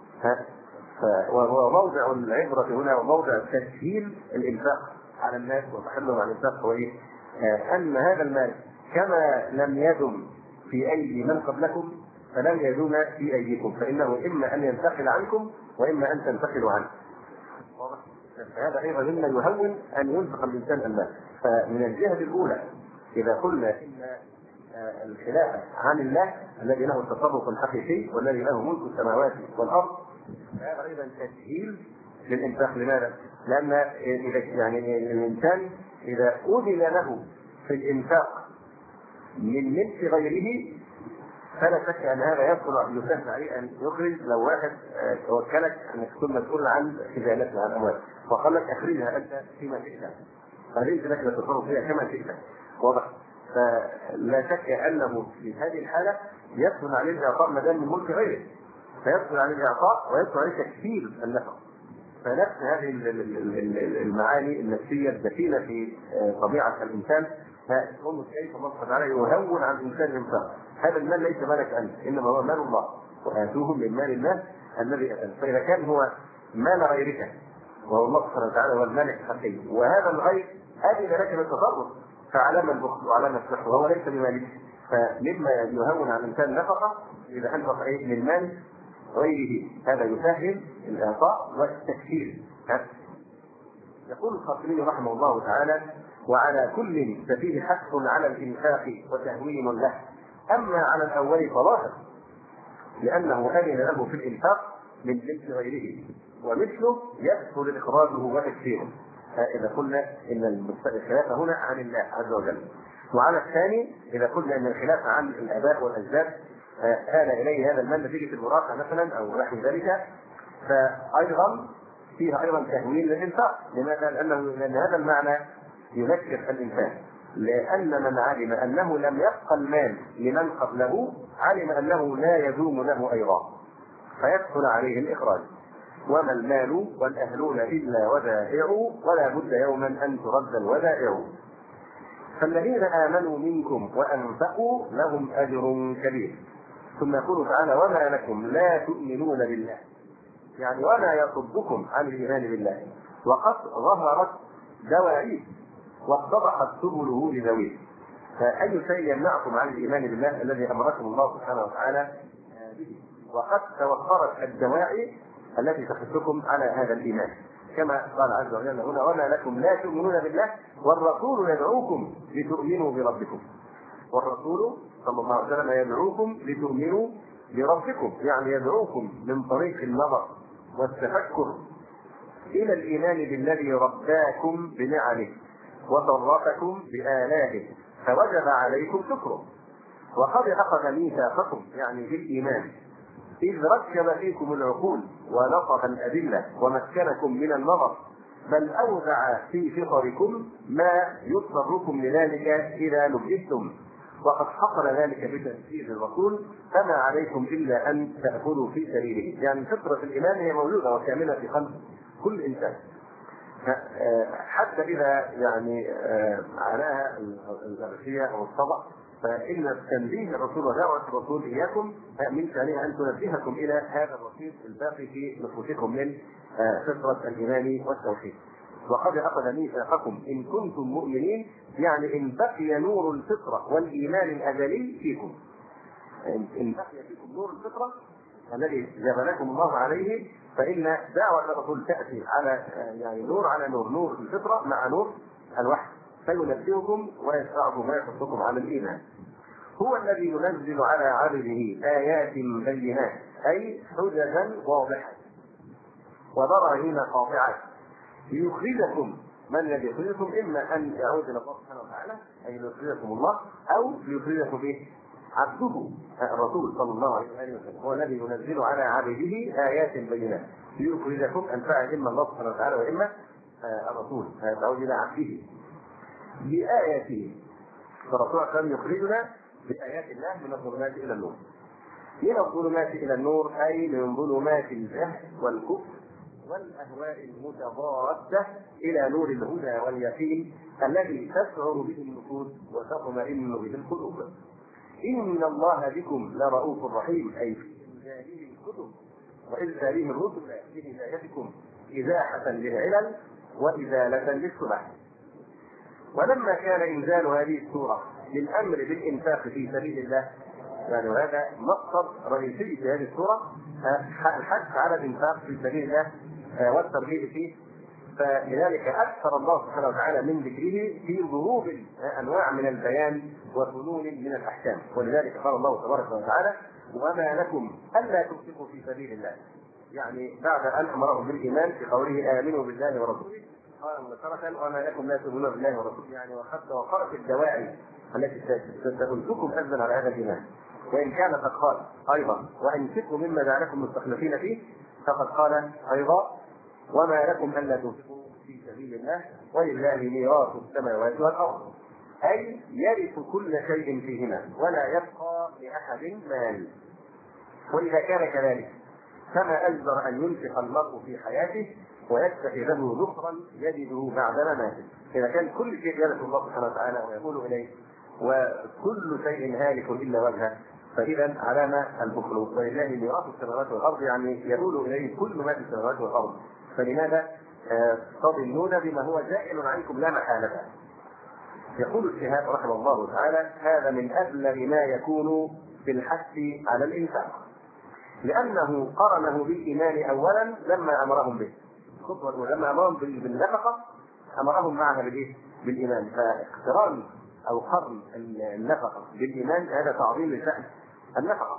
وهو موضع العبره هنا وموضع تسهيل الانفاق على الناس وتحلهم عن الانفاق هو ايه؟ آه ان هذا المال كما لم يدم في ايدي من قبلكم فلن يدوم في ايديكم، فانه اما ان ينتقل عنكم واما ان تنتقلوا عنه. هذا ايضا مما يهون ان ينفق الانسان المال. فمن الجهه الاولى اذا قلنا ان الخلافه عن الله الذي له التصرف الحقيقي والذي له ملك السماوات والارض، هذا ايضا تسهيل للانفاق. لماذا؟ لان اذا يعني الانسان اذا اذن له في الانفاق من ملك غيره فلا شك ان هذا يدخل يسهل عليه ان يخرج. لو واحد توكلك انك تكون مسؤول عن خزانتها عن الاموال وقال لك اخرجها انت فيما شئت، فليس لك ان تتصرف فيها كما شئت، واضح؟ فلا شك انه في هذه الحاله يدخل عليه الاعطاء ما دام من ملك غيره، فيدخل عليه الاعطاء ويدخل عليه تكفير النفقه. فنفس هذه المعاني النفسيه الدفينه في طبيعه الانسان فهم كيف الله تعالى يهون عن الانسان الانفاق. هذا المال ليس مالك انت، انما هو مال الله، واتوهم من مال الله الذي اتاك. فاذا كان هو مال غيرك وهو الله سبحانه وتعالى هو المالك الحقيقي، وهذا الغير اذن لك بالتصرف، فعلامه البخل وعلامه السحر وهو ليس بمالك. فمما يهون عن الانسان نفقه اذا انفق ايه من مال غيره، هذا يسهل الاعطاء والتكفير. يقول الخاطبي رحمه الله تعالى وعلى كل ففيه حث على الانفاق وتهوين له، اما على الاول فظاهر لانه اذن له في الانفاق من جنس غيره، ومثله يسهل اخراجه وتكفيره. اذا قلنا ان الخلافه هنا عن الله عز وجل. وعلى الثاني اذا قلنا ان الخلافه عن الاباء والاجداد آل اليه هذا المال نتيجه الوراثه مثلا او نحو ذلك، فايضا فيها ايضا تهوين للانفاق. لماذا؟ لانه لان هذا المعنى يذكر الانسان، لان من علم انه لم يبقى المال لمن قبله علم انه لا يدوم له ايضا، فيدخل عليه الاخراج. وما المال والاهلون الا ودائع ولا بد يوما ان ترد الودائع. فالذين امنوا منكم وانفقوا لهم اجر كبير. ثم يقول تعالى وما لكم لا تؤمنون بالله، يعني وما يصدكم عن الايمان بالله وقد ظهرت دواعيه واتضحت سبله لذويه. فاي شيء يمنعكم عن الايمان بالله الذي امركم الله سبحانه وتعالى به، وقد توفرت الدواعي التي تحثكم على هذا الايمان، كما قال عز وجل هنا وما لكم لا تؤمنون بالله والرسول يدعوكم لتؤمنوا بربكم. والرسول صلى الله عليه وسلم يدعوكم لتؤمنوا بربكم، يعني يدعوكم من طريق النظر والتفكر الى الايمان بالذي رباكم بنعمه وصرفكم بآلائه فوجب عليكم شكره. وقد اخذ ميثاقكم يعني بالايمان إذ ركب فيكم العقول ونصف الأدلة ومكنكم من النظر، بل أودع في فطركم ما يضطركم لذلك إذا نبئتم، وقد حصل ذلك بتفسير الرسول فما عليكم إلا أن تأخذوا في سبيله. يعني فطرة الإيمان هي موجودة وكاملة في قلب كل إنسان، حتى إذا يعني عاناها الغشية أو الصدع، فإن تنبيه الرسول ودعوة الرسول إياكم من شأنها أن تنبهكم إلى هذا الرصيد الباقي في نفوسكم من فطرة الإيمان والتوحيد. وقد أخذ ميثاقكم إن كنتم مؤمنين، يعني إن بقي نور الفطرة والإيمان الأزلي فيكم، إن بقي فيكم نور الفطرة الذي جبلكم الله عليه، فإن دعوة الرسول تأتي على يعني نور على نور، نور الفطرة مع نور الوحي، فينبهكم ويدفعكم ويحثكم على الإيمان. هو الذي ينزل على عبده آيات بينات، أي حججا واضحة وبراهين قاطعة، ليخرجكم من الذي يخرجكم؟ اما ان يعود الى الله سبحانه وتعالى اي يخرجكم الله، او يخرجكم به عبده الرسول صلى الله عليه وسلم، هو الذي ينزل على عبده ايات بينات ليخرجكم، ان فعل اما الله سبحانه وتعالى واما الرسول، تعود الى عبده باياته. فالرسول كان يخرجنا بايات الله من الظلمات الى النور. من الظلمات الى النور اي من ظلمات الجهل والكفر والاهواء المتضاده الى نور الهدى واليقين الذي تشعر به النفوس وتطمئن به القلوب. ان الله بكم لرؤوف رحيم، اي في انزاله الكتب وارساله الرسل بهدايتكم ازاحه للعلل وازاله للشبه. ولما كان انزال هذه السوره للامر بالانفاق في سبيل الله، يعني هذا مقصد رئيسي في هذه السوره، الحث على الانفاق في سبيل الله والترغيب فيه، فلذلك اكثر الله سبحانه وتعالى من ذكره في ظهور انواع من البيان وفنون من الاحكام. ولذلك قال الله تبارك وتعالى: وما لكم الا تنفقوا في سبيل الله، يعني بعد ان امرهم بالايمان في قوله امنوا بالله ورسوله قال مباشرة: وما لكم لا تؤمنون بالله ورسوله، يعني وحتى وقعت الدواعي التي ستدلكم اذن على هذا الايمان. وان كان قد قال ايضا: وانفقوا مما جعلكم مستخلفين فيه، فقد قال ايضا: وما لكم الا تنفقوا في سبيل الله ولله ميراث السماوات والارض، اي يرث كل شيء فيهما ولا يبقى لاحد مال. واذا كان كذلك فما اجدر ان ينفق المرء في حياته ويتخذه ذخرا يجده بعد مماته. اذا كان كل شيء يرث الله سبحانه وتعالى ويقول اليه وكل شيء هالك الا وجهه، فاذا علامه البخل. ولله ميراث السماوات والارض، يعني يقول اليه كل ما في السماوات والارض، فلماذا تظنون بما هو زائل عنكم لا محاله؟ يقول الشهاب رحمه الله تعالى: هذا من ابلغ ما يكون في الحث على الانفاق، لانه قرنه بالايمان اولا لما امرهم به، ولما امرهم بالنفقه امرهم معها بالايه؟ بالايمان. فاقتران او قرن النفقه بالايمان هذا تعظيم لشان النفقه.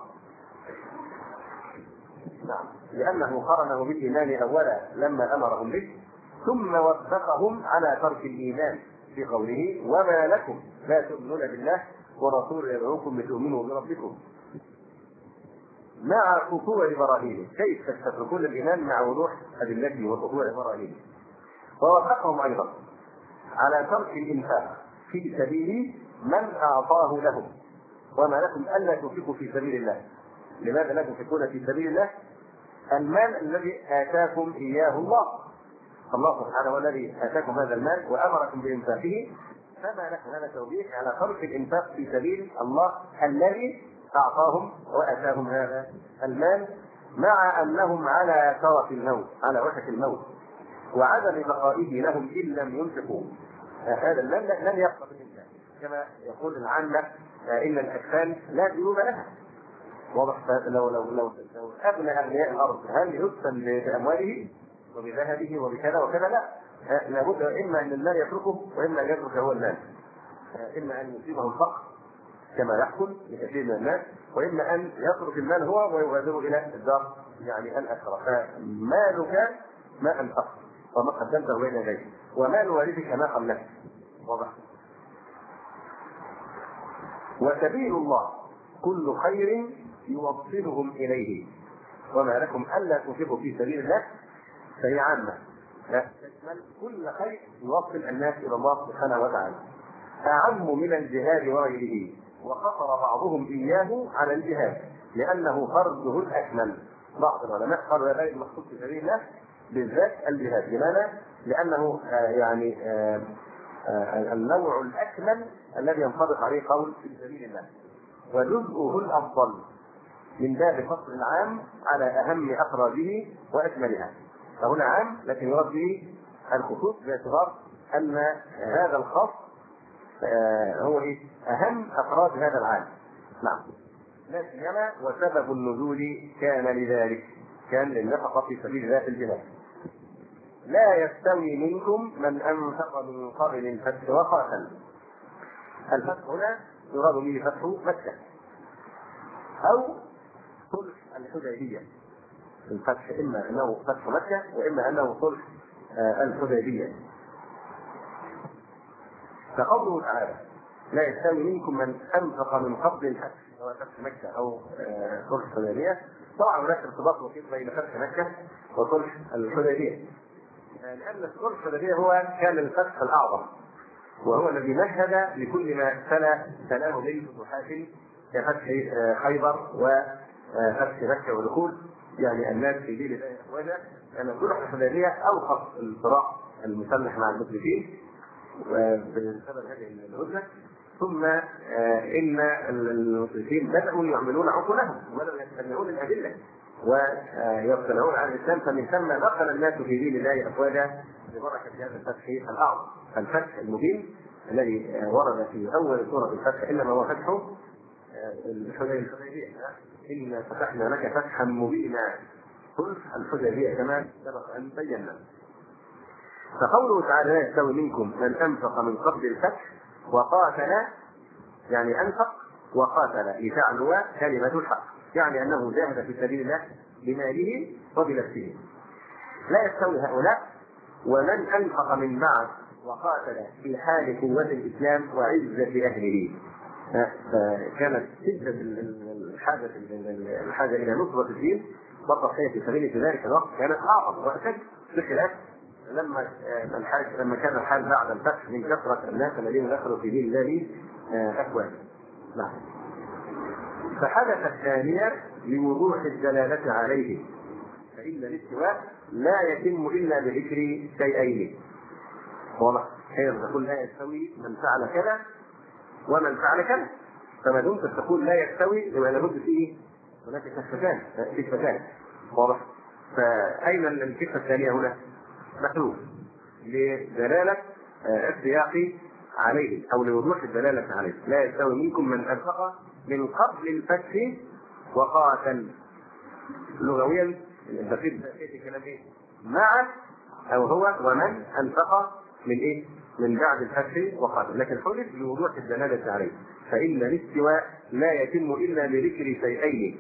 نعم، لانه قرنه بالايمان اولا لما امرهم به، ثم وفقهم على ترك الايمان في قوله: وما لكم لا تؤمنون بالله ورسوله يدعوكم لتؤمنوا بربكم، مع خطوع براهينه. كيف تتركون الايمان مع وضوح ادلته وخطوع براهينه؟ ووفقهم ايضا على ترك الانفاق في سبيل من اعطاه لهم. وما لكم الا تنفقوا في سبيل الله. لماذا لا تنفقون في سبيل الله؟ المال الذي اتاكم اياه الله، الله سبحانه هو الذي اتاكم هذا المال وامركم بانفاقه، فما لكم هذا توبيخ على ترك الانفاق في سبيل الله الذي اعطاهم واتاهم هذا المال، مع انهم على طرف الموت، على وشك الموت، وعدم بقائه لهم ان لم ينفقوا هذا المال لن يبقى بالانسان. كما يقول العامه: ان الاجسام لا ديون لها. واضح؟ لو لو لو لو اغنى اغنياء الارض هل يدفن بامواله وبذهبه وبكذا وكذا؟ لا، لابد اما ان المال يتركه واما ان يترك هو المال، اما ان يصيبه الفقر كما يحصل لكثير من الناس، واما ان يترك المال هو ويغادره الى الدار يعني الاخره. فمالك ما انفقت وما قدمته بين يديك، ومال والدك ما قبلك. واضح؟ وسبيل الله كل خير يوصلهم اليه. وما لكم الا تنفقوا في سبيل الله فهي عامه، تشمل كل خير يوصل الناس الى الله سبحانه وتعالى، اعم من الجهاد وغيره. وقصر بعضهم اياه على الجهاد لانه فرضه الاكمل. بعض العلماء قالوا لا المقصود في سبيل الله بالذات الجهاد. لماذا؟ لانه آه يعني آه آه النوع الاكمل الذي ينطبق عليه قول في سبيل الله، وجزءه الافضل من باب فصل العام على اهم افراده واكملها. فهنا عام لكن يراد به الخصوص باعتبار ان هذا الخاص آه هو ايه؟ اهم افراد هذا العام. نعم. لا سيما وسبب النزول كان لذلك، كان للنفقه في سبيل الله في الجهاد. لا يستوي منكم من انفق من قبل الفتح وقاتل. الفتح هنا يراد به فتح مكه او صلح الحديبيه. الفتح اما انه فتح مكه واما انه صلح آه الحديبيه. فقوله تعالى لا يستوي منكم من انفق من قبل الفتح سواء فتح مكه او صلح الحديبيه. طبعا هناك ارتباط وثيق بين فتح مكه وصلح الحديبيه، لان صلح الحديبيه هو كان الفتح الاعظم، وهو الذي مهد لكل ما تلا تلاه من فتوحات كفتح خيبر وفتح مكه ودخول يعني الناس في دين الله افواجا. لان صلح الحديبيه اوقف الصراع المسلح مع المشركين بسبب هذه الهدنه، ثم ان المشركين بداوا يعملون عقولهم وبداوا يستمعون الادله ويقتنعون على الاسلام، فمن ثم دخل الناس في دين الله افواجا ببركه هذا الفتح الاعظم. فالفتح المبين الذي ورد في اول سوره الفتح انما هو فتح الحديبيه، انا فتحنا لك فتحا مبينا صلح الحديبيه كما سبق ان بينا. فقوله تعالى لا يستوي منكم من انفق من قبل الفتح وقاتل، يعني انفق وقاتل لتعلو كلمه الحق، يعني انه جاهد في سبيل الله بماله وبنفسه. لا يستوي هؤلاء ومن انفق من بعد وقاتل في حال قوه الاسلام وعزه اهله. فكانت شده الحاجه الحاجه الى نصره الدين بطل في سبيل في ذلك الوقت كانت اعظم واشد بخلاف لما الحاج لما كان الحال بعد الفتح من كثره الناس الذين دخلوا في دين الله افواجا. نعم. فحدث الثانية لوضوح الدلالة عليه، فإن الاستواء لا يتم إلا بذكر شيئين. واضح؟ حين تقول لا يستوي من فعل كذا ومن فعل كذا، فما دمت تقول لا يستوي يبقى لابد فيه هناك كفتان كفتان. واضح؟ فأين الكفة الثانية هنا؟ محذوف لدلالة السياق عليه او لوضوح الدلالة عليه. لا يستوي منكم من انفق من قبل الفتح وقاتل. لغويا الدقيق في كلام ايه؟ مع او هو ومن انفق من ايه؟ من بعد الفتح وقاتل، لكن حذف لوضوح الدلالة عليه. فإن الاستواء لا يتم الا بذكر شيئين،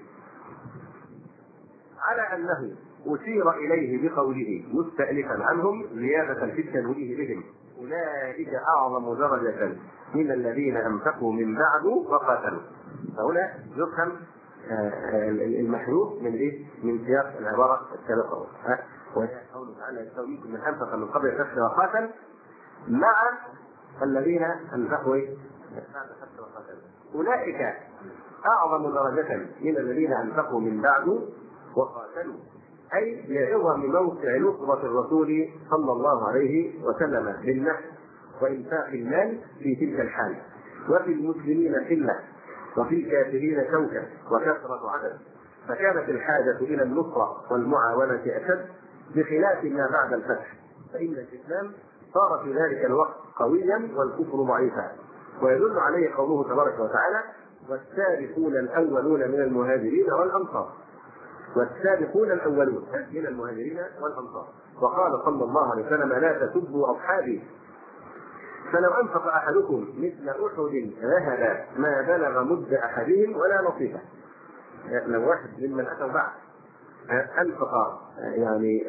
على انه أشير إليه بقوله مستأنفا عنهم زيادة في التنويه بهم أولئك أعظم درجة من الذين أنفقوا من بعد وقاتلوا. فهنا يفهم المحذوف من إيه؟ من سياق العبارة السابقة، وقوله تعالى يستوي منكم من أنفق من قبل الفتح وقاتل مع الذين أنفقوا بعد الفتح وقاتلوا أولئك أعظم درجة من الذين أنفقوا من بعد وقاتلوا، أي لعظم موقع نصرة الرسول صلى الله عليه وسلم للنفس وإنفاق المال في تلك الحال، وفي المسلمين قلة وفي الكافرين شوكة وكثرة عدد، فكانت الحاجة إلى النصرة والمعاونة أشد بخلاف ما بعد الفتح، فإن الإسلام صار في ذلك الوقت قويا والكفر ضعيفا. ويدل عليه قوله تبارك وتعالى والسابقون الأولون من المهاجرين والأنصار، والسابقون الأولون من المهاجرين والأنصار. وقال صلى الله عليه وسلم لا تسبوا أصحابي، فلو أنفق أحدكم مثل أحد ذهب ما بلغ مد أحدهم ولا نصيفه. لو واحد ممن أتوا بعد أنفق يعني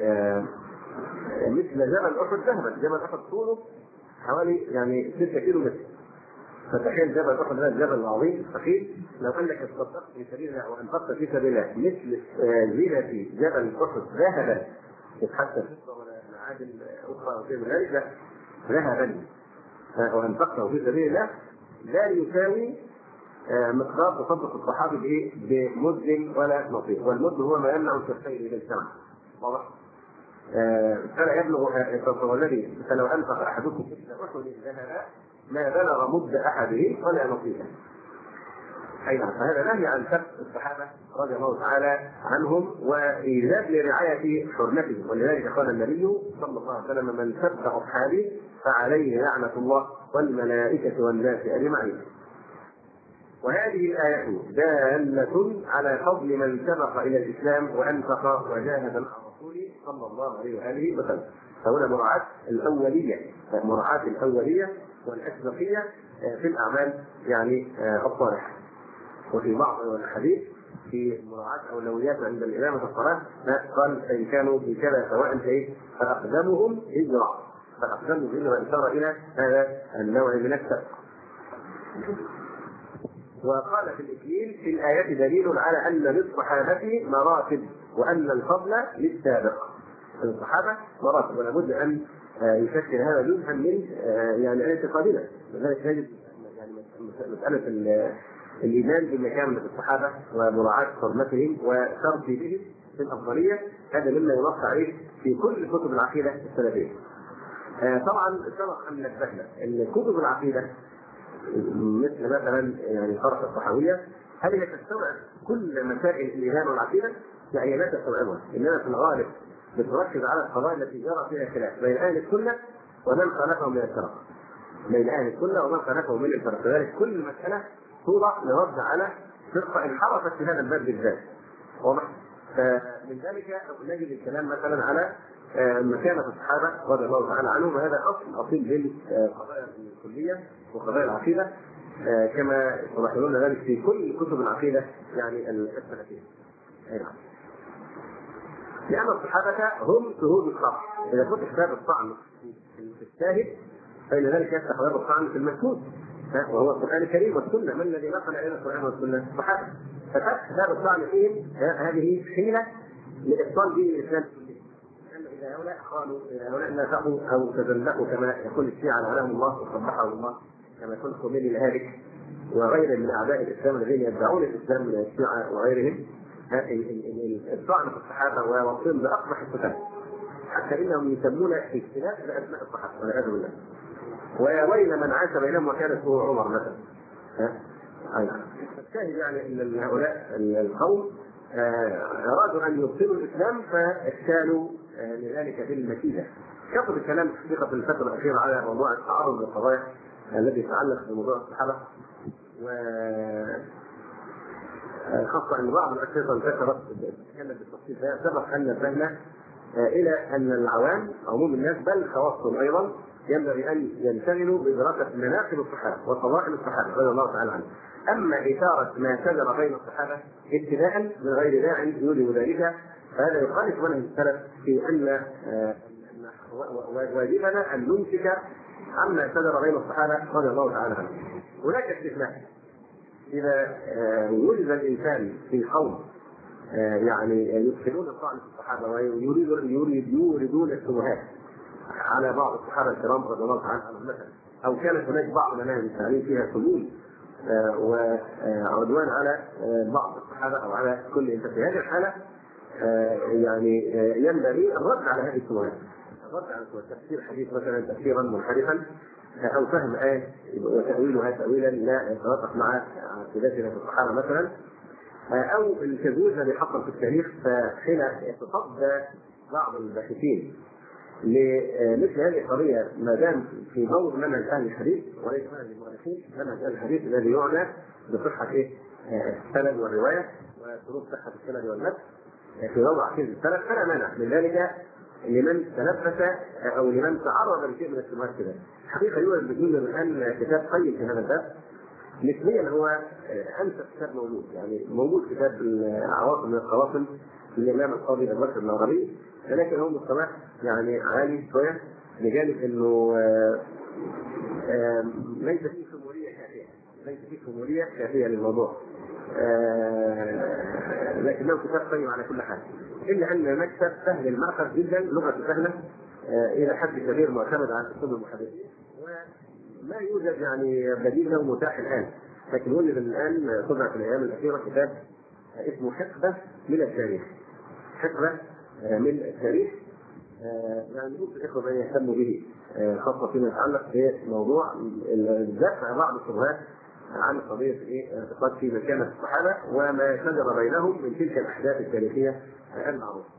مثل جبل أحد ذهبا، جبل أحد طوله حوالي يعني ستة كيلو متر، فتخيل جبل أحد هذا الجبل العظيم ثقيل، لو انك تصدقت في سبيل الله وانفقت في سبيل الله مثل زينة جبل أحد ذهبا، حتى فضة ولا معادن أخرى أو شيء من ذلك، ذهبا وانفقته في سبيل الله لا يساوي مقدار تصدق الصحابي بايه؟ بمد ولا نصيب، والمد هو ما يمنع الكفين الى السمع. واضح؟ فلا يبلغ الذي فلو انفق احدكم مثل احد ذهب ما بلغ مد احده ولا نصيبه. اي نعم، فهذا نهي عن سب الصحابه رضي الله تعالى عنهم وايجاد لرعايه حرمتهم، ولذلك قال النبي صلى الله عليه وسلم من سب اصحابي فعليه لعنه الله والملائكه والناس اجمعين. وهذه الآية دالة على فضل من سبق إلى الإسلام وأنفق وجاهد مع الرسول صلى الله عليه وآله وسلم. فهنا مراعاة الأولية، مراعاة الأولية والأسبقية في الأعمال يعني الصالحة. وفي بعض الحديث في مراعاة أولويات عند الإمامة في الصلاة قال إن كانوا في كذا سواء فإيه فأقدمهم هجرة فالأقسام يفيد وإشارة إلى هذا النوع من السبق. وقال في الإكليل في الآيات دليل على أن للصحابة مراتب وأن الفضل للسابق. الصحابة مراتب ولا بد أن يشكل هذا جزءا من يعني اعتقادنا. لذلك يجب يعني مسألة الإيمان بمكانة الصحابة ومراعاة حرمتهم وترتيبهم في الأفضلية، هذا مما ينص عليه في كل كتب العقيدة السلفية. طبعا سبق أن نبهنا أن كتب العقيدة مثل مثلا يعني شرح الطحاوية هل هي تستوعب كل مسائل الإيمان والعقيدة؟ يعني لا تستوعبها، إنما في الغالب بتركز على القضايا التي جرى فيها خلاف بين أهل السنة ومن خالفهم من الفرق. بين أهل السنة ومن خالفهم من الفرق، لذلك كل مسألة توضع لرد على فرقة انحرفت في هذا الباب بالذات. واضح؟ فمن ذلك نجد الكلام مثلا على مكانة الصحابة رضي الله تعالى عنهم، وهذا أصل أصيل للقضايا الكلية وقضايا العقيدة كما يلاحظون ذلك في كل كتب العقيدة يعني السلفية. لأن الصحابة هم شهود الشرع. إذا كنت كتاب الطعن في الشاهد فإن ذلك يفتح باب الطعن في المشهود، وهو القرآن الكريم والسنة. من الذي نقل إلى القرآن والسنة؟ الصحابة. ففتح كتاب الطعن فيهم هذه حيلة لإبطال دين الإسلام كله. لأن إذا هؤلاء قالوا إذا هؤلاء نافقوا أو تزندقوا كما يقول الشيعة لعنهم الله وقبحهم الله، كما يقول خميني الهالك وغيرهم من أعداء الإسلام الذين يدعون الإسلام من الشيعة وغيرهم، الطعن في الصحابة ووصفهم بأقبح الصفات، حتى إنهم يسمون اختلاف لأسماء الصحابة والعياذ بالله. ويا ويل من عاش بينهم وكان اسمه عمر مثلا. الشاهد يعني ان هؤلاء القوم ارادوا ان يبطلوا الاسلام فاشكالوا لذلك بالمكيده. كثر الكلام حقيقه في الفتره الاخيره على موضوع التعرض للقضايا الذي يتعلق بموضوع الصحابه، و خاصه ان بعض الاشرطه انتشرت تتكلم بالتفصيل فيها. سبق ان نبهنا الى ان العوام عموم الناس بل خواصهم ايضا ينبغي ان ينشغلوا بدراسه مناقب الصحابه وفضائل الصحابه رضي الله تعالى عنهم. اما اثاره ما شجر بين الصحابه ابتداء من غير داع يولي ذلك فهذا يخالف منهج السلف في ان واجبنا ان نمسك عما شجر بين الصحابه رضي الله تعالى عنهم. هناك استثناء اذا وجد الانسان في قوم يعني يدخلون الطعن في الصحابه ويريدون يريد يوردون الشبهات على بعض الصحابه الكرام رضي الله تعالى عنهم مثلا، او كانت هناك بعض مناهج التعليم فيها حلول وعدوان على بعض الصحابه او على كل انسان، في هذه الحاله يعني ينبغي الرد على هذه الشبهات، الرد على تفسير حديث مثلا تفسيرا منحرفا او فهم ايه وتاويلها تاويلا لا يتوافق مع عقيدتنا في الصحابه مثلا، او الشذوذ الذي حصل في التاريخ. فحين يتصدى بعض الباحثين لمثل هذه القضيه ما دام في دور منهج اهل الحديث وليس منهج المؤرخين، منهج اهل الحديث الذي يعنى بصحه ايه؟ السند والروايه وشروط صحه السند والمتن في دور عقيده السلف، فلا مانع من ذلك لمن تنفس او لمن تعرض لشيء من الشبهات كذا. الحقيقه يوجد بجوز الان كتاب قيم في هذا الباب نسبيا، هو انسب كتاب موجود، يعني موجود كتاب عواصم من القواصم للامام القاضي ابو بكر الناظري، ولكن هو مستوى يعني عالي شويه بجانب انه ليس فيه شموليه كافيه، ليس فيه شموليه كافيه للموضوع، لكنه كتاب قيم على كل حال، الا ان مكتب سهل المأخذ جدا، لغه سهله الى حد كبير معتمد على اسلوب المحدثين، وما يوجد يعني بديل له متاح الان. لكن وجد الان طبع في الايام الاخيره كتاب اسمه حقبه من التاريخ، حقبه من التاريخ، يعني يوجد الاخوه من يهتموا به، خاصه فيما يتعلق بموضوع الدفع بعض الشبهات عن قضيه ايه اعتقاد في مكانه الصحابه وما شجر بينهم من تلك الاحداث التاريخيه المعروفه.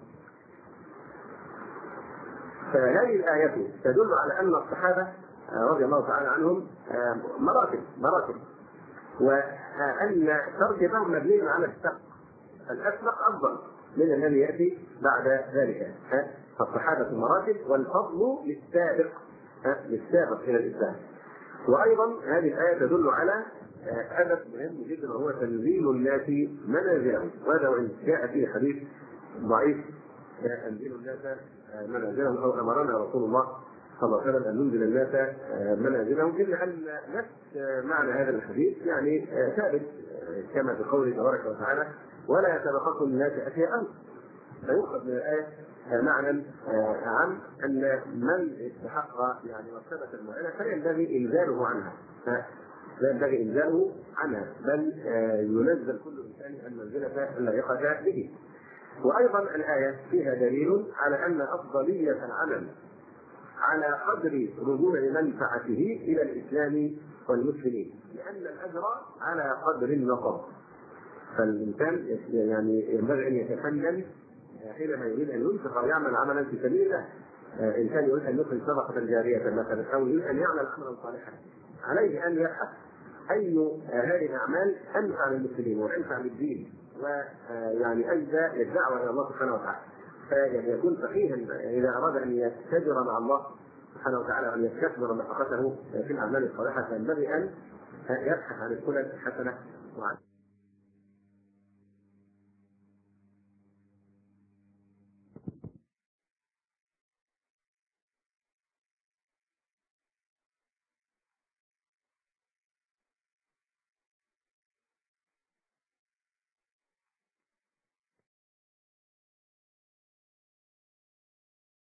فهذه الايه تدل على ان الصحابه رضي الله تعالى عنهم مراتب مراتب وان ترتيبهم مبني على السبق، الاسبق افضل من الذي ياتي بعد ذلك، فالصحابه مراتب والفضل للسابق للسابق الى الاسلام. وايضا هذه الايه تدل على هدف مهم جدا وهو تنزيل الناس منازلهم، وهذا وان جاء فيه حديث ضعيف تنزيل الناس منازلهم او امرنا رسول الله صلى الله عليه وسلم ان ننزل الناس منازلهم، الا ان نفس معنى هذا الحديث يعني ثابت كما في قوله تبارك وتعالى: ولا يتبخسوا الناس اشياءهم. فيؤخذ من الايه معنى عام ان من استحق يعني مرتبه معينه فينبغي انزاله عنها، لا ينبغي انزاله عنها، بل ينزل كل انسان المنزله اللائقه به. وايضا الايه فيها دليل على ان افضليه العمل على قدر رجوع منفعته الى الاسلام والمسلمين، لان الاجر على قدر النصب. فالانسان يعني ينبغي ان يتفنن حينما يريد ان ينفق او يعمل عملا في سبيل الله. انسان يريد ان يخرج صدقه جاريه مثلا، او يريد ان يعمل عملا صالحا، عليه ان يبحث اي هذه الاعمال انفع للمسلمين وانفع للدين ويعني اجزى للدعوه الى الله سبحانه وتعالى. فيكون فقيها اذا اراد ان يتجر مع الله سبحانه وتعالى وان يستثمر نفقته في الاعمال الصالحه، فينبغي ان يبحث عن السنن الحسنه وعن